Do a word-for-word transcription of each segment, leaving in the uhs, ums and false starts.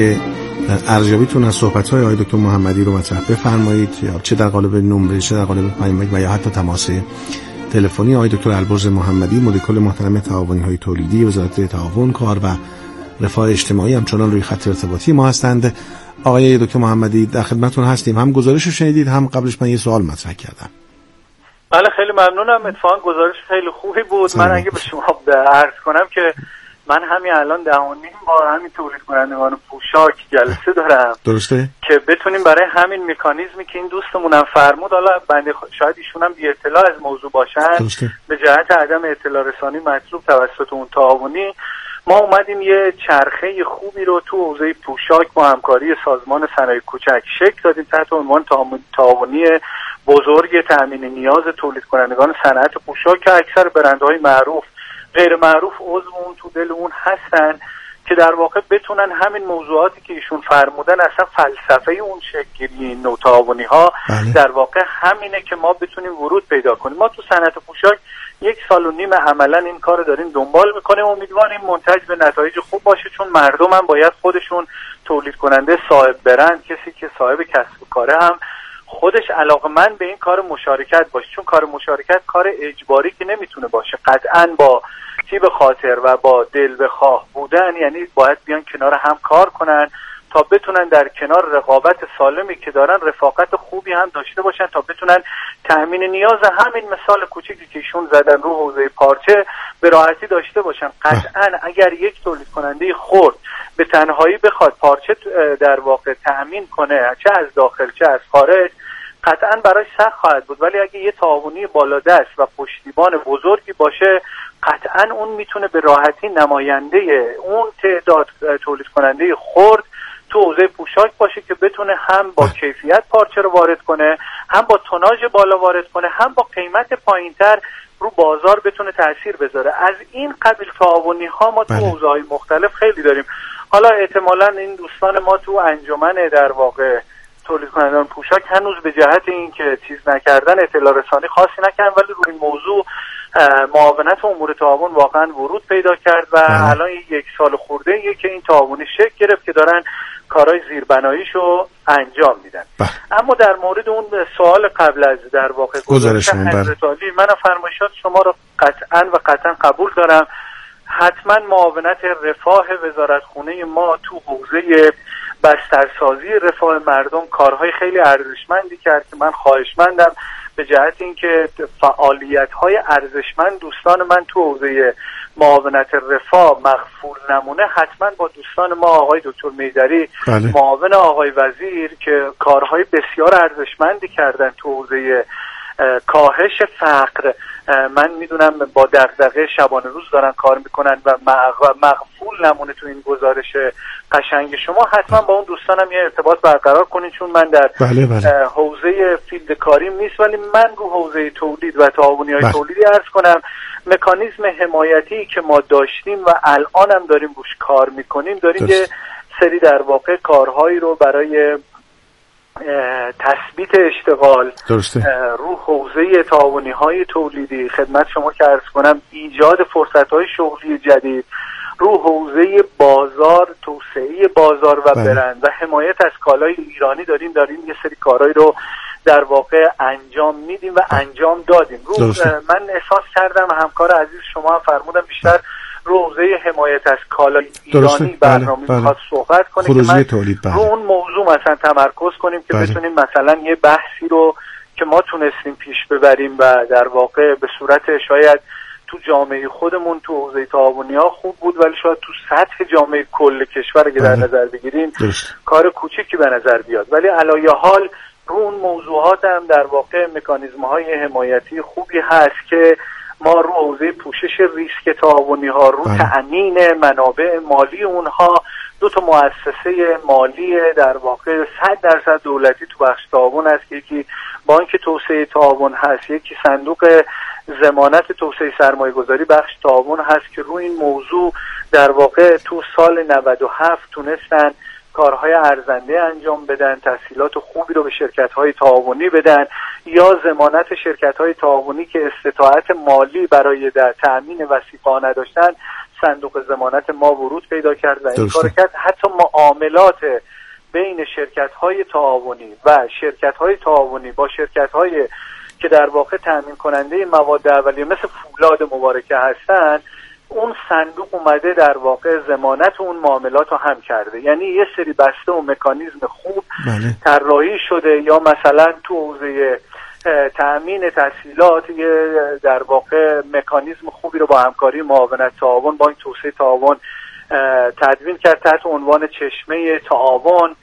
ارزیابیتون از صحبت‌های آقای دکتر محمدی رو مطرح بفرمایید، یا چه در قالب نمره چه در قالب پیامک و یا حتی تماس تلفنی. آقای دکتر البرز محمدی مدیر کل محترم تعاونی‌های تولیدی وزارت تعاون، کار و رفاه اجتماعی همچنان روی خط ارتباطی ما هستند. آقای دکتر محمدی در خدمتتون هستیم. هم گزارش رو شنیدید، هم قبلش من یه سوال مطرح کردم. بله خیلی ممنونم. اتفاقا گزارش خیلی خوبی بود. من اگه به شما عرض کنم که من همین الان ده و نیم با همین تولید کنندگان پوشاک جلسه دارم. درسته؟ که بتونیم برای همین مکانیزمی که این دوستمونم فرمود، حالا بنده شاید ایشون هم بی اطلاع از موضوع باشن، درسته. به جهت عدم اطلاع رسانی مطلوب توسط اون تعاونی، ما اومدیم یه چرخه خوبی رو تو حوزه پوشاک با همکاری سازمان صنایع کوچک شکل دادیم تحت عنوان تعاونی بزرگ تامین نیاز تولید کنندگان صنعت پوشاک که اکثر برندهای معروف غیر معروف عضو اون تو دل اون هستن، که در واقع بتونن همین موضوعاتی که ایشون فرمودن، اصلا فلسفه اون شکلی این نوع تعاونی ها بله. در واقع همینه که ما بتونیم ورود پیدا کنیم. ما تو صنعت پوشاک یک سال و نیم عملا این کار رو داریم دنبال میکنیم. امیدواریم منتج به نتایج خوب باشه، چون مردم هم باید خودشون تولید کننده صاحب برند، کسی که صاحب کسب و کاره هم خودش علاقه‌مند به این کار مشارکت باشه، چون کار مشارکت کار اجباری که نمیتونه باشه، قطعاً با تیب خاطر و با دل بخواه بودن، یعنی باید بیان کنار هم کار کنن تا بتونن در کنار رقابت سالمی که دارن رفاقت خوبی هم داشته باشن تا بتونن تأمین نیاز همین مثال کوچیکی که ایشون زدن رو حوزه پارچه به راحتی داشته باشن. قطعاً اگر یک تولید کننده خرد به تنهایی بخواد پارچه در واقع تأمین کنه، چه از داخل چه از خارج، قطعاً براش سخت خواهد بود. ولی اگه یه تعاونی بالادست و پشتیبان بزرگی باشه، قطعاً اون میتونه به راحتی نماینده اون تعداد تولید کننده خرد تو حوزه پوشاک باشه که بتونه هم با کیفیت پارچه رو وارد کنه، هم با توناژ بالا وارد کنه، هم با قیمت پایینتر رو بازار بتونه تأثیر بذاره. از این قبیل تعاونی ها ما تو حوزه های مختلف خیلی داریم. حالا احتمالاً این دوستان ما تو انجمن در واقع تولید کنندگان پوشاک هنوز به جهت این که چیز نکردن اطلاع رسانی خاصی نکردن، ولی روی این موضوع معاونت امور تعاون واقعا ورود پیدا کرد و الان یک سال خورده ایه که این تعاونی شکل گرفت که دارن کارهای زیربناییشو انجام میدن. بح. اما در مورد اون سوال قبل از در واقع گزارش حضرت عالی، من فرمایشات شما رو قطعا و قطعا قبول دارم. حتما معاونت رفاه وزارتخونه ما تو حوزه بسترسازی رفاه مردم کارهای خیلی ارزشمندی کرد که من خواهشمندم به جهت اینکه فعالیت‌های ارزشمند دوستان من تو حوزه معاونت رفاه مغفور نمونه، حتما با دوستان ما آقای دکتر میدری بله. معاون آقای وزیر که کارهای بسیار ارزشمندی کردن تو حوزه کاهش فقر، من میدونم با دغدغه شبانه روز دارن کار میکنن و مغفول نمونه تو این گزارش قشنگ شما. حتما با اون دوستانم یه ارتباط برقرار کنین، چون من در بله بله. حوزه فیلد کاریم نیست، ولی من رو حوزه تولید و تعاونی‌های بله. تولیدی عرض کنم مکانیزم حمایتی که ما داشتیم و الان هم داریم روش کار میکنیم، داریم درست. یه سری در واقع کارهایی رو برای تثبیت اشتغال رو حوزه تعاونی‌های تولیدی خدمت شما که عرض کنم، ایجاد فرصت‌های شغلی جدید رو حوزه بازار، توسعه بازار و بله. برند و حمایت از کالای ایرانی داریم داریم یه سری کارهایی رو در واقع انجام میدیم و انجام دادیم. رو من احساس کردم همکار عزیز شما هم فرمودن بیشتر رو حوزه حمایت از کالای ایرانی برنامه بله. میخواد صحبت کنه که من بله. رو اون موضوع مثلا تمرکز کنیم که بله. بتونیم مثلا یه بحثی رو که ما تونستیم پیش ببریم و در واقع به صورت شاید تو جامعه خودمون تو حوزه تعاونی‌ها خوب بود، ولی شاید تو سطح جامعه کل کشور اگه در نظر بگیریم کار کوچیکی به نظر بیاد، ولی علایه حال رو اون موضوعات هم در واقع مکانیزم‌های حمایتی خوبی هست که ما رو حوزه پوشش ریسک تعاونی‌ها، رو تأمین منابع مالی اونها، دو تا مؤسسه مالی در واقع صد درصد دولتی تو بخش تعاون هست که یکی بانک توسعه تعاون هست، یکی صندوق ضمانت توسعه سرمایه گذاری بخش تعاون هست که روی این موضوع در واقع تو سال نود و هفت تونستن کارهای ارزنده انجام بدن، تسهیلات خوبی رو به شرکت‌های تعاونی بدن یا ضمانت شرکت‌های تعاونی که استطاعت مالی برای در تأمین وثیقه‌ها نداشتن صندوق ضمانت ما ورود پیدا کرد و این کار کرد. حتی معاملات بین شرکت‌های تعاونی و شرکت‌های تعاونی با شرکت‌های که در واقع تامین کننده مواد اولیه مثل فولاد مبارکه هستن، اون صندوق اومده در واقع ضمانت اون معاملات رو هم کرده. یعنی یه سری بسته و مکانیزم خوب طراحی شده، یا مثلا تو حوزه تأمین تسهیلات یه در واقع مکانیزم خوبی رو با همکاری معاونت تعاون، بانک توسعه تعاون تدوین کرد تحت عنوان چشمه تعاون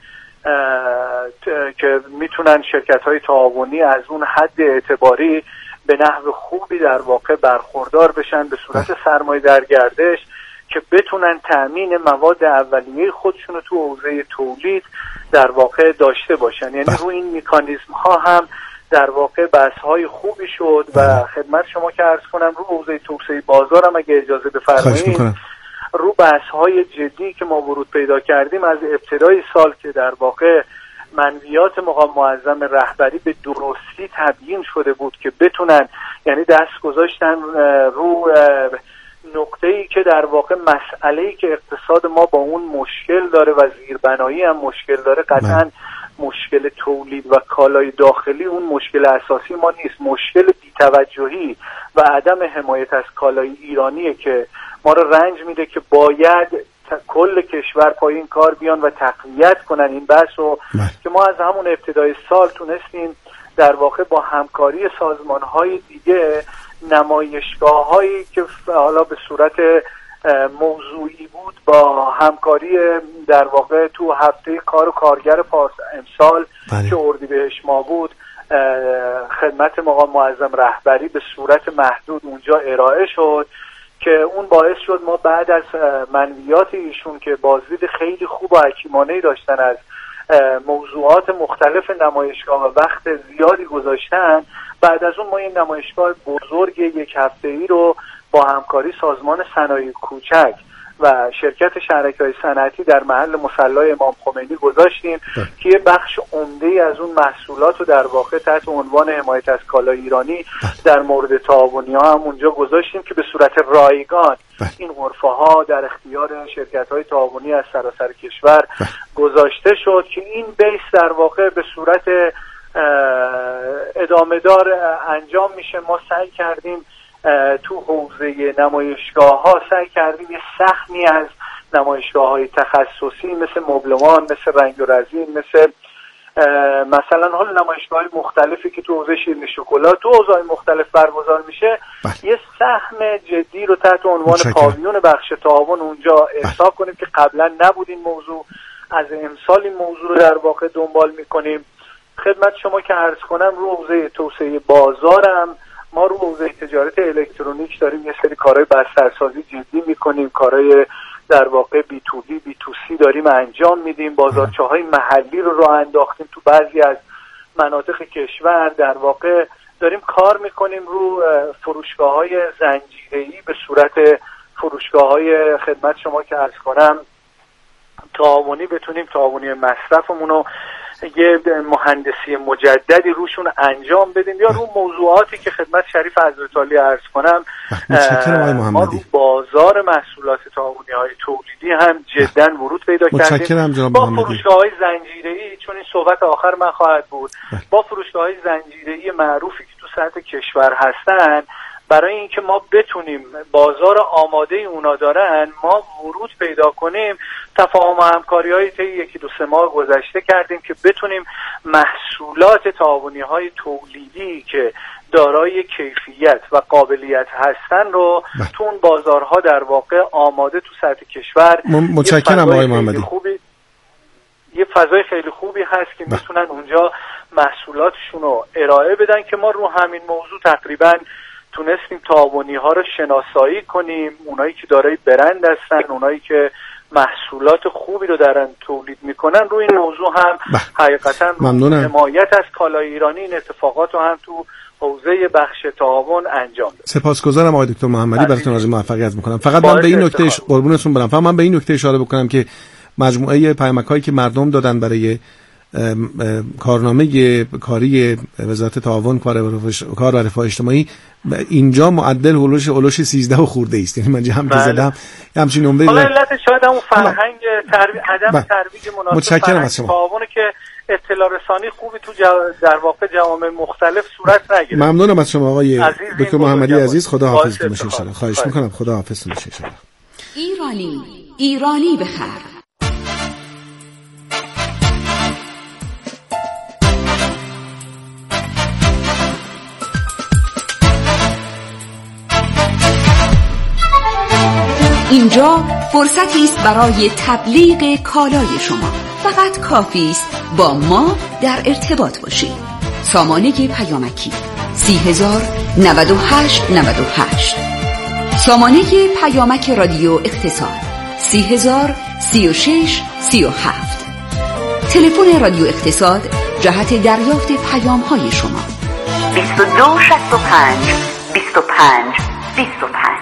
که میتونن شرکت‌های تعاونی از اون حد اعتباری به نحو خوبی در واقع برخوردار بشن به صورت سرمایه در گردش که بتونن تأمین مواد اولیه خودشون رو تو حوزه تولید در واقع داشته باشن. یعنی روی این مکانیزم ها هم در واقع بحث های خوبی شد و خدمت شما که عرض کنم رو حوزه توسعه بازار هم اگه اجازه بفرمایید، رو بحث های جدی که ما ورود پیدا کردیم از ابتدای سال که در واقع منویات مقام معظم رهبری به درستی تبیین شده بود که بتونن، یعنی دست گذاشتن رو نقطه‌ای که در واقع مسئله‌ای که اقتصاد ما با اون مشکل داره و زیربنایی هم مشکل داره، قطعاً مشکل تولید و کالای داخلی اون مشکل اساسی ما نیست. مشکل بی‌توجهی و عدم حمایت از کالای ایرانیه که ما رو رنج میده که باید کل کشور پای این کار بیان و تقویت کنن این بحث رو که ما از همون ابتدای سال تونستیم در واقع با همکاری سازمان‌های دیگه نمایشگاه‌هایی که حالا به صورت موضوعی بود با همکاری در واقع تو هفته کار و کارگر پاس امسال که اردیبهشت ما بود خدمت مقام معظم رهبری به صورت محدود اونجا ارائه شد که اون باعث شد ما بعد از منویات ایشون که بازدید خیلی خوب و حکیمانه‌ای داشتن از موضوعات مختلف نمایشگاه و وقت زیادی گذاشتن، بعد از اون ما این نمایشگاه بزرگ یک هفته‌ای رو با همکاری سازمان صنایع کوچک و شرکت شرکای صنعتی در محل مصلی امام خمینی گذاشتیم که یه بخش عمده‌ای از اون محصولات رو در واقع تحت عنوان حمایت از کالای ایرانی در مورد تعاونی‌ها هم اونجا گذاشتیم که به صورت رایگان این غرفه‌ها در اختیار شرکت‌های تعاونی از سراسر کشور گذاشته شد که این بیس در واقع به صورت ادامه دار انجام میشه. ما سعی کردیم تو حوزه نمایشگاه ها سعی کردیم یه سهمی از نمایشگاه های تخصصی مثل مبلمان، مثل رنگ و رزین، مثل مثلا حال نمایشگاه های مختلفی که تو حوزه شیرینی شکلات تو حوزه های مختلف برگزار میشه بله. یه سهم جدی رو تحت عنوان پاویون بخش تعاون اونجا احسا کنیم که قبلا نبود این موضوع. از امسال این موضوع رو در واقع دنبال میکنیم. خدمت شما که عرض کنم رو حوزه توسعه بازارم ما رو حوزه تجارت الکترونیک داریم یه سری کارهای بسترسازی جدی میکنیم، کارهای در واقع بی تو بی بی تو سی داریم انجام میدیم، بازارچه‌های محلی رو راه انداختیم تو بعضی از مناطق کشور، در واقع داریم کار میکنیم رو فروشگاه‌های زنجیره‌ای به صورت فروشگاه‌های خدمت شما که عرض کنم تعاونی، بتونیم تعاونی مصرفمون رو یه مهندسی مجددی روشون انجام بدیم یا رو موضوعاتی که خدمت شریف حضرت عالی عرض کنم ما رو بازار محصولات تعاونی‌های تولیدی هم جدا ورود پیدا کردیم با فروشگاه‌های زنجیره‌ای، چون این صحبت آخر من خواهد بود، با فروشگاه‌های زنجیره‌ای معروفی که تو سطح کشور هستن، برای اینکه ما بتونیم بازار آماده اونا دارن ما ورود پیدا کنیم. تفاهم و همکاری‌های طی یکی دو سه ماه گذشته کردیم که بتونیم محصولات تعاونی‌های تولیدی که دارای کیفیت و قابلیت هستن رو تو اون بازارها در واقع آماده تو سطح کشور. متشکرم آقای محمدی. خوبی یه فضای خیلی خوبی هست که میتونن اونجا محصولاتشون رو ارائه بدن که ما رو همین موضوع تقریباً تونستیم تعاونی ها رو شناسایی کنیم، اونایی که دارای برند هستن، اونایی که محصولات خوبی رو دارن تولید میکنن. روی این موضوع هم حقیقتا حمایت از کالای ایرانی این اتفاقات رو هم تو حوزه بخش تعاون انجام داد. سپاسگزارم آقای دکتر محمدی، براتون آرزوی موفقیت میکنم. فقط من به این نکته قربونتون برم، فقط من به این نکته اشاره بکنم که مجموعه پیامک‌هایی که مردم دادن برای کارنامه کاری وزارت تعاون کار و رفاه اجتماعی اینجا معدل هولوش هولوش سیزده و خورده است. یعنی من جمع بله. زدم همچین نمره. حالا علت شاید همون فرهنگ ترویج عدم ترویج مناسب متشکرم از شما. تعاون که اطلاع رسانی خوبی تو جو... در واقع جوامع مختلف صورت نگیره. ممنونم از شما آقای دکتر محمدی عزیز. خدا حافظتون باشه ان شاء الله. خواهش میکنم. خدا حافظتون باشه ان شاء الله. ایرانی ایرانی بخر. اینجا فرصتی است برای تبلیغ کالای شما. فقط کافی است با ما در ارتباط باشید. سامانه پیامکی سی هزار نود و هشت نود و هشت، سامانه پیامک رادیو اقتصاد سی هزار سی و شش سی و هفت، تلفن رادیو اقتصاد جهت دریافت پیام های شما بیست و دو شصت و پنج بیست و پنج بیست و پنج.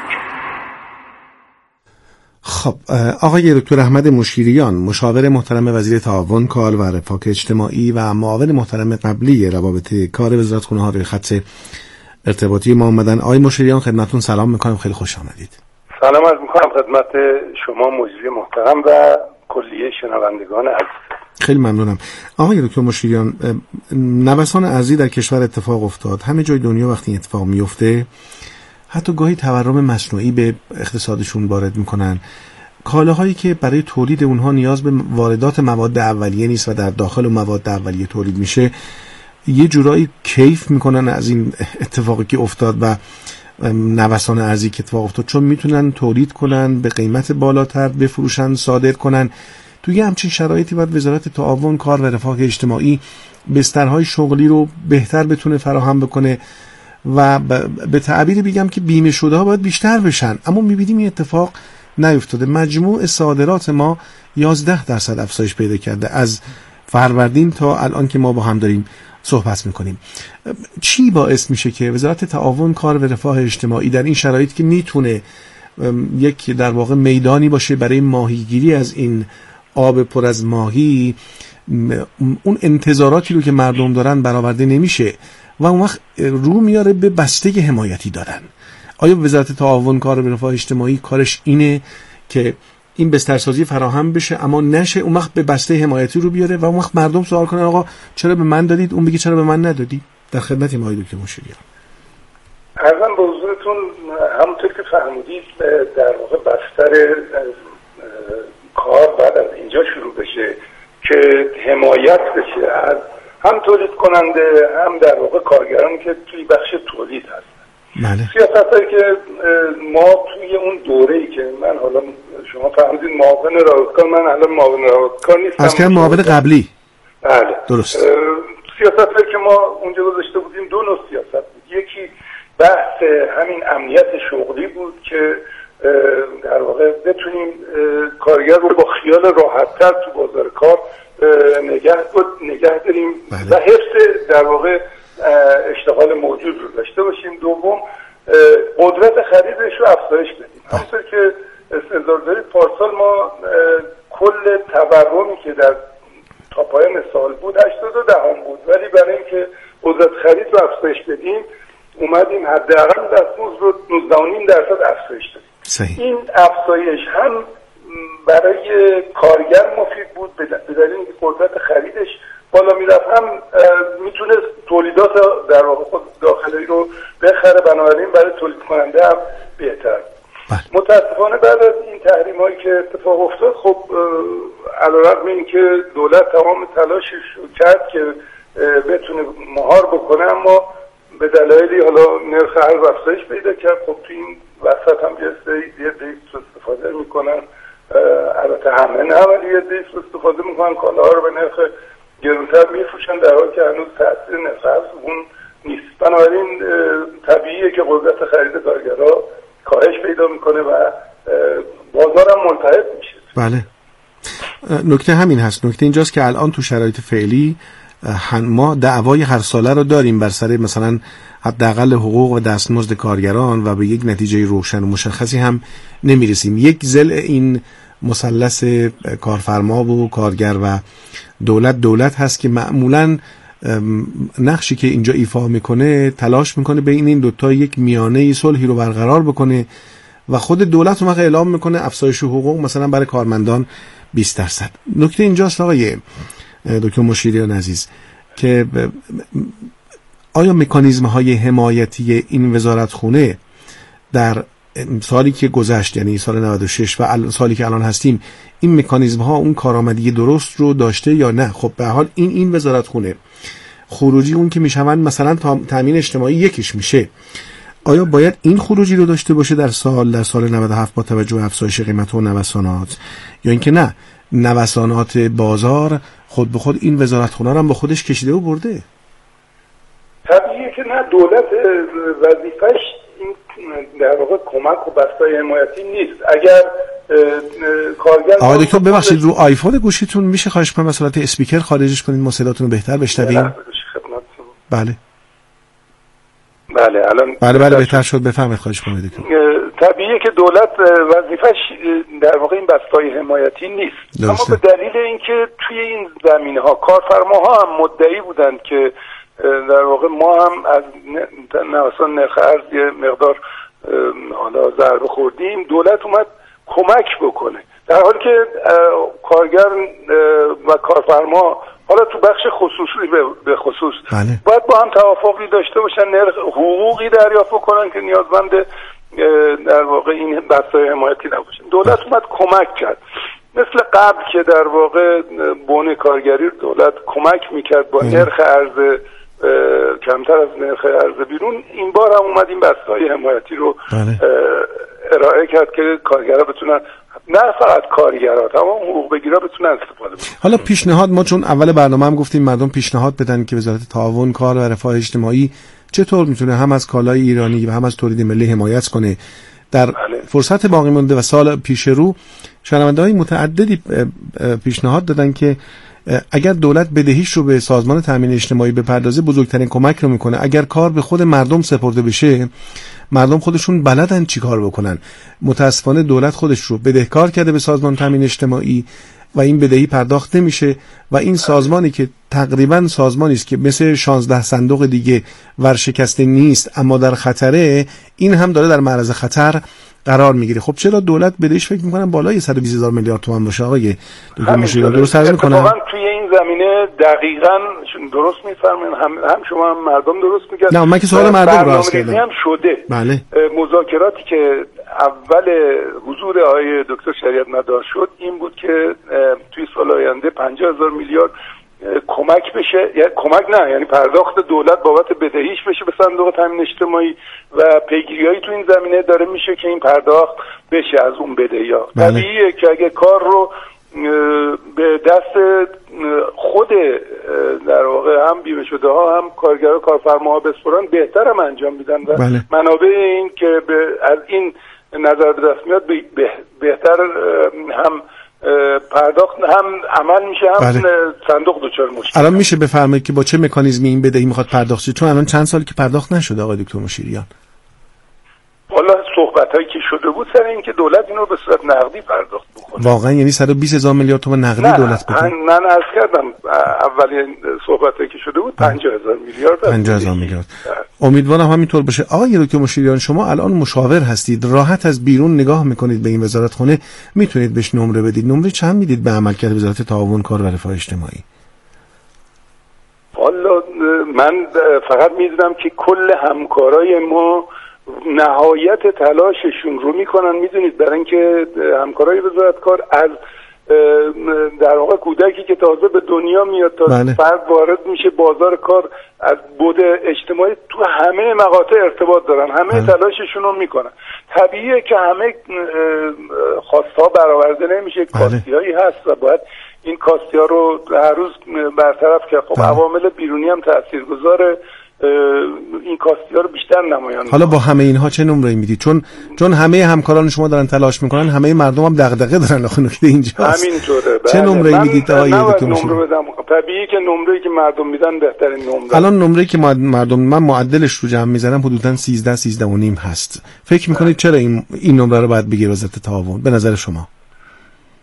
خب آقای دکتر احمد مشیریان، مشاور محترم وزیر تعاون کار و رفاه اجتماعی و معاون محترم قبلی روابط کار وزارتخونه ها روی خط ارتباطی ما اومدن. آقای مشیریان خدمتتون سلام میکنم، خیلی خوش آمدید. سلام عرض میکنم خدمت شما مجری محترم و کلیه شنوندگان عزیز. خیلی ممنونم. آقای دکتر مشیریان، نوسان ارزی در کشور اتفاق افتاد. همه جای دنیا وقتی اتفاق میفته حتی گاهی تورم مصنوعی به اقتصادشون وارد میکنن. کالاهایی که برای تولید اونها نیاز به واردات مواد اولیه نیست و در داخل و مواد اولیه تولید میشه، یه جورایی کیف میکنن از این اتفاقی که افتاد و نوسان ارزی که اتفاق افتاد، چون میتونن تولید کنن به قیمت بالاتر بفروشن، صادر کنن. توی همچین شرایطی باید وزارت تعاون کار و رفاه اجتماعی بسترهای شغلی رو بهتر بتونه فراهم بکنه و به تعبیری بگم که بیمه شده ها باید بیشتر بشن، اما میبینیم این اتفاق نیفتاده. مجموع صادرات ما یازده درصد افزایش پیدا کرده از فروردین تا الان که ما با هم داریم صحبت میکنیم. چی باعث میشه که وزارت تعاون کار و رفاه اجتماعی در این شرایط که میتونه یک در واقع میدانی باشه برای ماهیگیری از این آب پر از ماهی، اون انتظاراتی رو که مردم دارن برآورده نمیشه و اون وقت رو میاره به بسته حمایتی دارن؟ آیا وزارت تعاون کار و رفاه اجتماعی کارش اینه که این بسترسازی فراهم بشه اما نشه، اون وقت به بسته حمایتی رو بیاره و اون وقت مردم سوال کنن آقا چرا به من دادید، اون بگه چرا به من ندادید؟ در خدمت ما دکتر مشیریان. عرضم به حضورتون همونطور که فرمودید در واقع بستر کار بعد از اینجا شروع بشه که حمایت بشه از هم تولید کننده هم در واقع کارگرانی که توی بخش تولید هستن. بله. سیاستایی که ما توی اون دوره‌ای که من حالا شما فهمیدید معاون راهکار، من الان معاون راهکار نیستم، از که معاون قبلی. بله درست. سیاستایی که ما اونجا گذاشته بودیم دو نوع سیاست بود. یکی بحث همین امنیت شغلی بود که در واقع بتونیم کارگر رو با خیال راحت‌تر تو بازار کار نگه نگه داریم و حفظ در واقع اشتغال موجود رو داشته باشیم. دوم قدرت خریدش رو افزایش بدیم. همونطور که استحضار دارید پارسال ما کل تورمی که در تا پایان سال بود هشتاد و دهم بود، ولی برای اینکه قدرت خرید رو افزایش بدیم اومدیم حداقل دستمزد رو نوزده و نیم درصد افزایش دادیم. صحیح. این افزایش هم برای کارگر مفید بود به دلیل اینکه قدرت خریدش بالا میرفت، هم میتونه تولیدات در واقع خود داخلی رو بخره، بنابراین برای تولید کننده هم بهتر. بله. متاسفانه بعد از این تحریم هایی که اتفاق افتاد، خب علیرغم این که دولت تمام تلاشش رو کرد که بتونه مهار بکنه، اما به دلایلی حالا نرخ ارز افزایش پیدا کرد. خب تو این وسط هم یه سری استفاده میکنن، البته همه نه ولی یه دیست استفاده میکنن کالاها رو به نرخ گرونتر میفروشن در حالی که هنوز تاثیر نرخ ارز اون نیست. بنابراین طبیعیه که قدرت خرید کارگرها کاهش پیدا میکنه و بازار هم ملتهب میشه. بله. نکته همین هست. نکته اینجاست که الان تو شرایط فعلی ما دعوای هر ساله رو داریم بر سر مثلا حداقل حقوق و دستمزد کارگران و به یک نتیجه روشن و مشخصی هم نمیرسیم. یک ضلع این مثلث کارفرما و کارگر و دولت دولت هست که معمولاً نقشی که اینجا ایفا میکنه تلاش میکنه بین این دوتا یک میانه صلحی رو برقرار بکنه و خود دولت رو اعلام میکنه افزایش حقوق مثلا برای کارمندان بیست درصد. نکته اینجاست آقای دکتر مشیریان عزیز که آیا مکانیزم های حمایتی این وزارتخونه در سالی که گذشت، یعنی سال نود و شش و سالی که الان هستیم، این مکانیزم ها اون کارآمدی درست رو داشته یا نه؟ خب به حال این این وزارتخونه خروجی اون که میشوند مثلا تامین اجتماعی یکیش میشه، آیا باید این خروجی رو داشته باشه در سال در سال نود و هفت با توجه به افزایش قیمت و نوسانات، یا اینکه نه نوسانات بازار خود به خود این وزارتخونه رو هم با خودش کشیده و برده؟ طبیعیه که نه، دولت وظیفش این در واقع کمک و بستای حمایتی نیست. اگر کارگر آقای دکتر ببخشید رو آیفون گوشیتون میشه خواهش کنم به صورت اسپیکر خارجش کنید ما صداتون رو بهتر بشنویم؟ بله بله الان بله بله بهتر شد، بفرمایید خواهش کنم دکتر. طبیعیه که دولت وظیفش در واقع این بستای حمایتی نیست، اما به دلیل اینکه توی این زمینه‌ها کارفرماها هم مدعی بودند که در واقع ما هم از نوسان نرخ ارز یه مقدار حالا ضربه خوردیم، دولت اومد کمک بکنه، در حالی که کارگر و کارفرما حالا تو بخش خصوصی به خصوص بله. باید با هم توافقی داشته باشن، نرخ حقوقی دریافت کنن که نیازمند در واقع این بستای حمایتی نباشن. دولت اومد کمک کرد، مثل قبل که در واقع بن کارگری دولت کمک میکرد با نرخ ارز کمتر از نرخ ارز بیرون، این بار هم اومد این بستای حمایتی رو بله. ارائه کرد که کارگرها بتونن، نه فقط کارگرها، تمام حقوق بگیرا بتونن استفاده کنن. حالا پیشنهاد ما چون اول برنامه هم گفتیم مردم پیشنهاد بدن که وزارت تعاون کار و رفاه اجتماعی چطور میتونه هم از کالای ایرانی و هم از تولید ملی حمایت کنه. در بله. فرصت باقی مونده و سال پیش رو شنونده‌های متعددی پیشنهاد دادن که اگر دولت بدهیش رو به سازمان تامین اجتماعی بپردازه بزرگترین کمک رو میکنه. اگر کار به خود مردم سپرده بشه مردم خودشون بلدن چی کار بکنن. متاسفانه دولت خودش رو بدهکار کرده به سازمان تامین اجتماعی و این بدهی پرداخت نمیشه و این سازمانی که تقریبا سازمانی است که مثل شانزده صندوق دیگه ورشکسته نیست اما در خطره، این هم داره در معرض خطر قرار میگیره. خب چرا دولت بدهش فکر میکنم بالای صد و بیست هزار میلیارد تومان باشه آقای دکتر مشیریان؟ درست عرض میکنم؟ اتفاقا توی این زمینه دقیقاً درست میفرمایید، هم, هم شما هم مردم درست میگن. نه من که سوال مردم رو عرض کردم. هم شده. بله. مذاکراتی که اول حضور آقای دکتر شریعت مدار شد این بود که توی سال آینده پنجاه هزار میلیارد کمک بشه، یعنی کمک نه یعنی پرداخت دولت بابت بدهیش بشه به صندوق تامین اجتماعی و پیگیریایی تو این زمینه داره میشه که این پرداخت بشه از اون بدهی‌ها. بله. طبیعیه که اگه کار رو به دست خود در واقع هم بیمه شده ها هم کارگرها کارفرماها بسپرن بهتر هم انجام میدن و بله. منابع این که به از این نظر به دست میاد بهتر هم پرداخت هم عمل میشه هم بله. صندوق دچار مشکل. الان میشه بفرمایید که با چه مکانیزمی این بدهی میخواد پرداخت شه؟ چون الان چند سالی که پرداخت نشده آقای دکتر مشیریان. والا صحبتایی که شده بود سر این که دولت اینو به صورت نقدی پرداخت بکنه. واقعا یعنی صد و بیست هزار میلیارد تومان نقدی دولت بده؟ من عرض کردم اولین صحبتایی که شده بود پنجاه هزار میلیارد. پنجاه هزار میلیارد. امیدوارم همینطور باشه. آقای دکتر مشیریان شما الان مشاور هستید، راحت از بیرون نگاه میکنید به این وزارتخونه، میتونید بهش نمره بدید. نمره چند میدید به عملکرد وزارت تعاون کار و رفاه اجتماعی؟ والا من فقط میدونم که کل همکارای ما نهایت تلاششون رو میکنن، میدونید برای اینکه همکارای وزارت کار از در واقع کودکی که تازه به دنیا میاد تا بله. فرد وارد میشه بازار کار، از بود اجتماعی تو همه مقاطع ارتباط دارن، همه بله. تلاششون رو میکنن. طبیعیه که همه خواستها برآورده نمیشه، بله. کاستی‌هایی هست و باید این کاستی‌ها رو هر روز برطرف که خب بله. عوامل بیرونی هم تاثیرگذاره این کاستی‌ها رو بیشتر نمایان. حالا با همه اینها چه نمره‌ای میدید؟ چون چون همه همکاران شما دارن تلاش میکنن، همه مردم هم دغدغه دارن. آخه نکته اینجاست. همینطوره. چه نمره‌ای میدید آقای دکتر مشیریان؟ طبیعیه که نمره‌ای که مردم میدن بهترین نمره. الان نمره‌ای که مردم من معدلش رو جمع میزنم حدوداً سیزده سیزده و نیم هست. فکر میکنید چرا این این نمره رو باید بگیره وزارت تعاون به نظر شما؟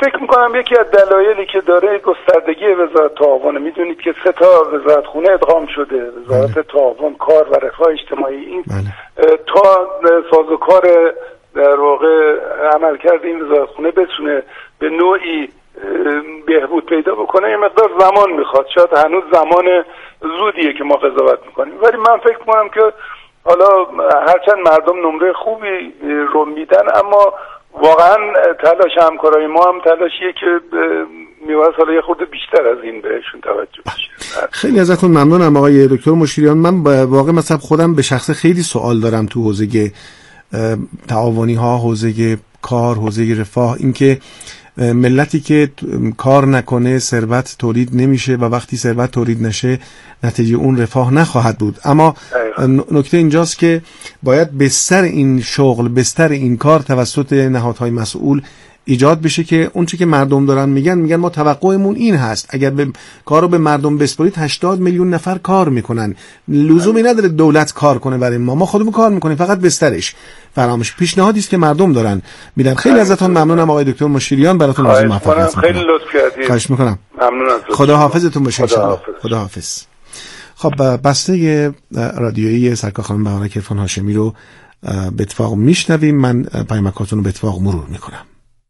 فکر میکنم یکی از دلایلی که داره گستردگی وزارت تعاون، میدونید که سه تا وزارت خونه ادغام شده، وزارت تعاون، کار و رفاه اجتماعی. این تا سازوکار در واقع عملکرد این وزارت خونه بتونه به نوعی بهبود پیدا بکنه یه مقدار زمان میخواد. شاید هنوز زمان زودیه که ما قضاوت میکنیم، ولی من فکر میکنم که حالا هرچند مردم نمره خوبی رو میدن، اما واقعا تلاش همکارای ما هم تلاشیه که میواسه حالا یه خورده بیشتر از این بهشون توجه بشه. خیلی ازتون ممنونم آقای دکتر مشیریان. من واقعا مثلا خودم به شخص خیلی سوال دارم تو حوزه تعاونی ها، حوزه کار، حوزه رفاه، اینکه ملتی که کار نکنه ثروت تولید نمیشه و وقتی ثروت تولید نشه نتیجه اون رفاه نخواهد بود. اما نکته اینجاست که باید بستر این شغل، بستر این کار توسط نهادهای مسئول ایجاد بشه که اون چی که مردم دارن میگن میگن ما توقعمون این هست، اگر به کارو به مردم بسپارید هشتاد میلیون نفر کار میکنن، لزومی نداره دولت کار کنه برای ما، ما خودمون کار میکنیم، فقط بسترش فراموش. پیشنهادی است که مردم دارن میدن. خیلی ازتون ممنونم آقای دکتر مشیریان، براتون آرزوی موفقیت میکنم. خیلی لطف کردید. خواهش میکنم. ممنون از لطف. خدا حافظتون باشه. خدا حافظ. خدا حافظ. خب بسته رادیویی سرکار خانم بهارک عرفان هاشمی رو به اتفاق میشنویم. من پیامکاتون رو به اتفاق مرور میکنم.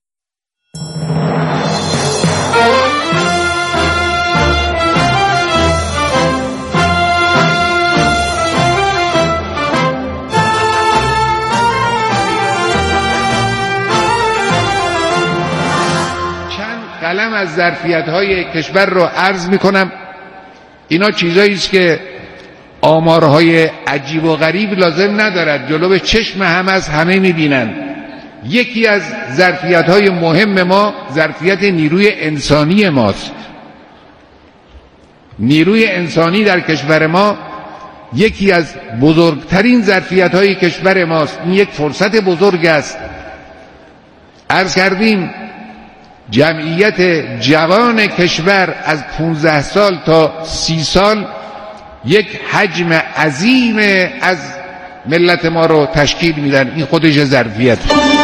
قلم از ظرفیت‌های کشور رو عرض می‌کنم. اینا چیزایی است که آمارهای عجیب و غریب لازم ندارد، جلو به چشم همه از همه می‌بینن. یکی از ظرفیت‌های مهم ما ظرفیت نیروی انسانی ماست. نیروی انسانی در کشور ما یکی از بزرگترین ظرفیت‌های کشور ماست. این یک فرصت بزرگ است. عرض کردیم جمعیت جوان کشور از پانزده سال تا سی سال یک حجم عظیم از ملت ما رو تشکیل میدن. این خودش ظرفیت.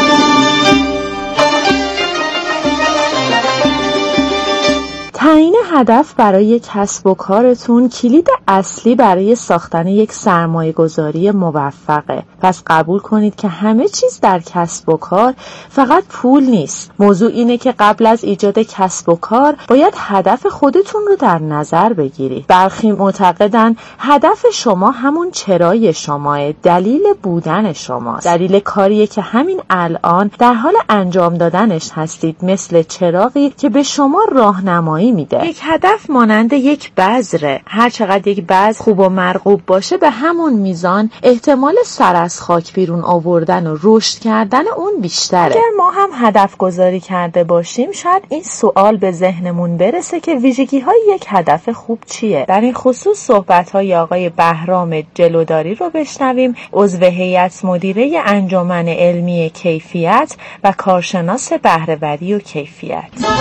تعیین هدف برای کسب و کارتون کلید اصلی برای ساختن یک سرمایه گذاری موفقه. پس قبول کنید که همه چیز در کسب و کار فقط پول نیست. موضوع اینه که قبل از ایجاد کسب و کار باید هدف خودتون رو در نظر بگیرید. برخی معتقدن هدف شما همون چرای شماه، دلیل بودن شماست. دلیل کاریه که همین الان در حال انجام دادنش هستید، مثل چراغی که به شما راهنمایی میده. یک هدف مانند یک بذره. هر چقدر یک بذر خوب و مرغوب باشه به همون میزان احتمال سر از خاک بیرون آوردن و رشد کردن اون بیشتره. اگر ما هم هدف گذاری کرده باشیم شاید این سوال به ذهنمون برسه که ویژگی های یک هدف خوب چیه؟ در این خصوص صحبت های آقای بهرام جلوداری رو بشنویم، عضو هیئت مدیره انجمن علمی کیفیت و کارشناس بهره‌وری و کیفیت.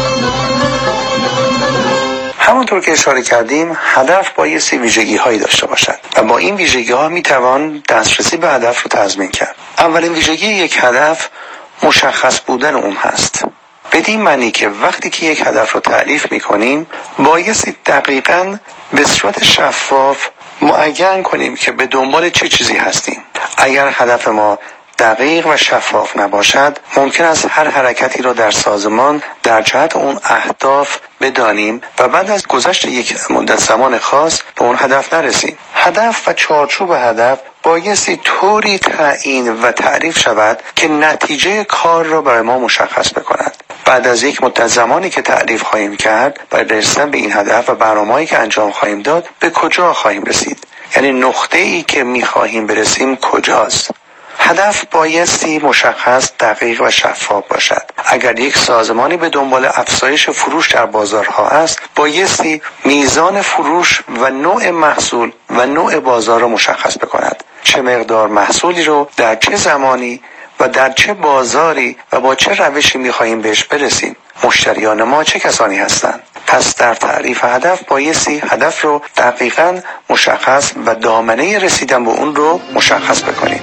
همونطور که اشاره کردیم هدف بایستی ویژگی هایی داشته باشد و با این ویژگی ها می توان دسترسی به هدف رو تضمین کرد. اولین ویژگی یک هدف مشخص بودن اون هست. بدین معنی که وقتی که یک هدف رو تعریف می کنیم بایستی دقیقاً به صورت شفاف معین کنیم که به دنبال چه چیزی هستیم. اگر هدف ما دقیق و شفاف نباشد ممکن است هر حرکتی را در سازمان در جهت اون اهداف بدانیم و بعد از گذشت یک مدت زمان خاص به اون هدف نرسیم. هدف و چارچوب هدف بایستی طوری تعیین و تعریف شود که نتیجه کار را برای ما مشخص بکند. بعد از یک مدت زمانی که تعریف خواهیم کرد برای رسیدن به این هدف و برنامه‌ای که انجام خواهیم داد به کجا خواهیم رسید، یعنی نقطه‌ای که می‌خواهیم برسیم کجاست. هدف بایستی مشخص، دقیق و شفاف باشد. اگر یک سازمانی به دنبال افزایش فروش در بازارها است، بایستی میزان فروش و نوع محصول و نوع بازار را مشخص بکند. چه مقدار محصولی رو در چه زمانی و در چه بازاری و با چه روشی می‌خواهیم بهش برسیم. مشتریان ما چه کسانی هستند؟ پس در تعریف هدف بایستی هدف رو دقیقاً مشخص و دامنه رسیدن به اون رو مشخص بکنیم.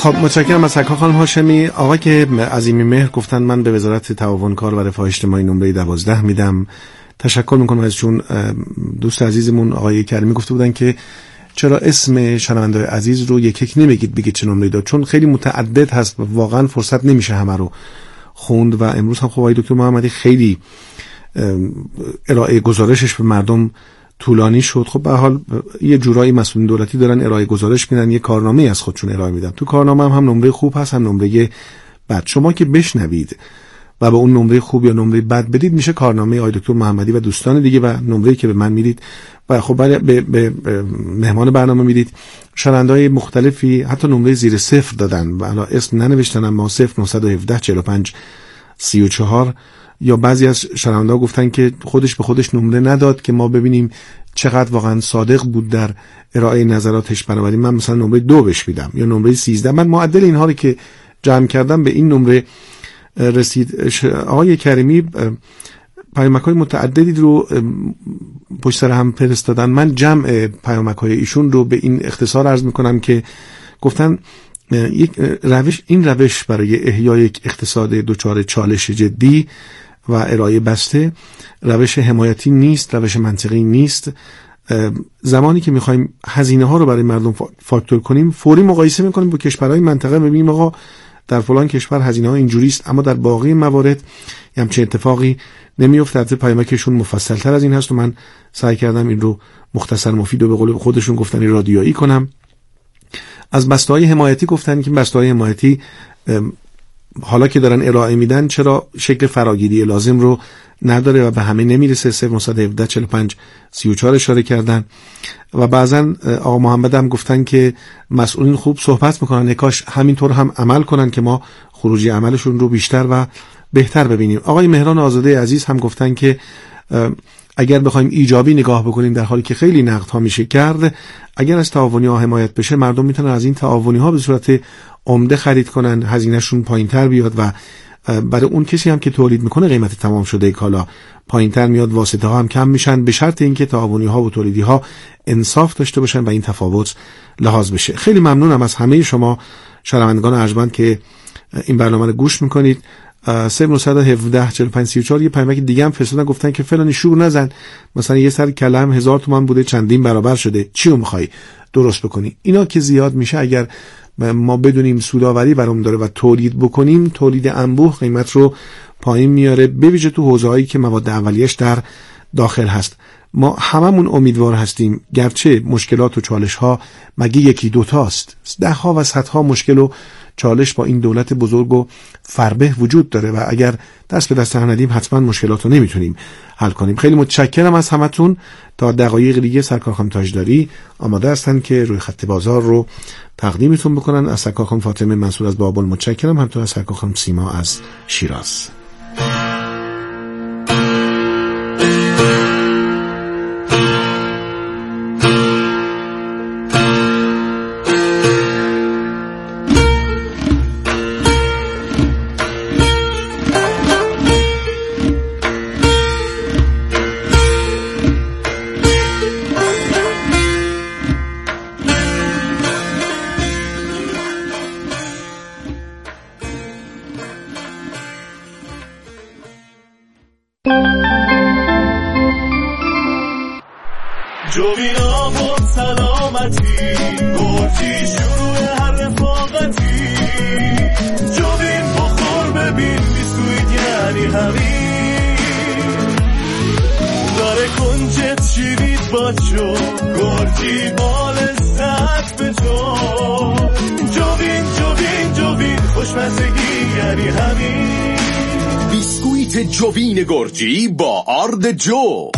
خب متشکرم از سرکار خانم هاشمی. آقای که عظیمی مهر گفتن من به وزارت تعاون کار و رفاه اجتماعی نمره دوازده میدم. تشکر میکنم ازشون. دوست عزیزمون آقای کریمی گفته بودن که چرا اسم شنونده‌های عزیز رو یک یک نمیگید بگید چه نمره‌ای داد، چون خیلی متعدد هست و واقعا فرصت نمیشه همه رو خوند و امروز هم خب آقای دکتر محمدی خیلی ارائه گزارشش به مردم طولانی شد. خب به هر حال یه جورایی مسئولین دولتی دارن ارائه گزارش میدن، یه کارنامه از خودشون ارائه میدن. تو کارنامه هم, هم نمره خوب هست هم نمره بد. شما که بشنوید و به اون نمره خوب یا نمره بد بدید میشه کارنامه آقای دکتر محمدی و دوستان دیگه و نمره‌ای که به من میدید و خب به, به, به, به مهمان برنامه میدید. شنونده‌های مختلفی حتی نمره زیر صفر دادن و الان اسم ننوشتن اما صفر نه یک هفت چهل و پنج سی و چهار، یا بعضی از شنونده‌ها گفتن که خودش به خودش نمره نداد که ما ببینیم چقدر واقعا صادق بود در ارائه نظراتش، بنابراین من مثلا نمره دو بهش میدم یا نمره سیزده. من معدل اینها رو که جمع کردم به این نمره رسید. آقای کریمی پیامک‌های متعددی رو پشت سر هم فرستادن. من جمع پیامک‌های ایشون رو به این اختصار عرض میکنم که گفتن یک روش این روش برای احیای یک اقتصاد دچار چالش جدی و ارائه بسته روش حمایتی نیست، روش منطقی نیست. زمانی که میخوایم هزینه ها رو برای مردم فاکتور کنیم فوری مقایسه میکنیم با کشورهای منطقه، ببینیم آقا در فلان کشور هزینه ها اینجوری است، اما در باقی موارد همچین اتفاقی نمیفته. البته پیامکشون مفصل تر از این هست و من سعی کردم این رو مختصر مفید و به قول خودشون گفتن رادیویی کنم. از بسته‌های حمایتی گفتن که بسته‌های حمایتی حالا که دارن ارائه میدن چرا شکل فراگیری لازم رو نداره و به همه نمیرسه. صفر نه یک هفت چهل و پنج سی و چهار اشاره کردن و بعضا آقا محمد هم گفتن که مسئولین خوب صحبت میکنن، کاش همینطور هم عمل کنن که ما خروجی عملشون رو بیشتر و بهتر ببینیم. آقای مهران آزاده عزیز هم گفتن که اگر بخوایم ایجابی نگاه بکنیم در حالی که خیلی نقد ها میشه کرد، اگر از تعاونی ها حمایت بشه مردم میتونن از این تعاونی ها به صورت عمده خرید کنن، هزینهشون پایینتر بیاد و برای اون کسی هم که تولید میکنه قیمت تمام شده کالا پایینتر میاد، واسطه ها هم کم میشن، به شرط اینکه تعاونی ها و تولیدی ها انصاف داشته باشن و این تفاوت لحاظ بشه. خیلی ممنونم از همه شما شنوندگان ارجمند که این برنامه رو گوش میکنید. صفر نه یک هفت چهل و پنج سی و چهار یه پیامک دیگه هم فرستادن گفتن که فلانی شور نزن، مثلا یه سر کلم هزار تومان بوده چندین برابر شده، چی رو میخوای درست بکنی؟ اینا که زیاد میشه اگر ما بدونیم سوداوری برام داره و تولید بکنیم، تولید انبوه قیمت رو پایین میاره، به ویژه تو حوزه‌هایی که مواد اولیه‌اش در داخل هست. ما هممون امیدوار هستیم، گرچه مشکلات و چالش ها مگه یکی دوتاست، ده ها و صدها مشکل و چالش با این دولت بزرگ و فربه وجود داره و اگر دست به دست هم ندیم حتما مشکلات رو نمیتونیم حل کنیم. خیلی متشکرم از همتون. تا دقایق دیگه سرکار خانم تاجداری آماده هستن که روی خط بازار رو تقدیمتون بکنن. از سرکار خانم فاطمه منصور از بابل متشکرم، همینطور از سرکار خانم سیما از شیراز. جوینا بود سلامتی گرچی شروع هر رفاقتی، جوین بخور ببین بیسکویت یعنی همین، داره کنجت شیرید باچو گرچی بالستت به تو، جوین جوین جوین خوشمزگی یعنی همین. بیسکویت جوین گرجی با آرد جو.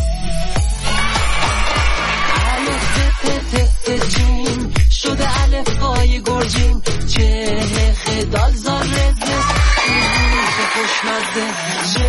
جیم شده الفای گرجین چه خدال زار رزه خوشمزه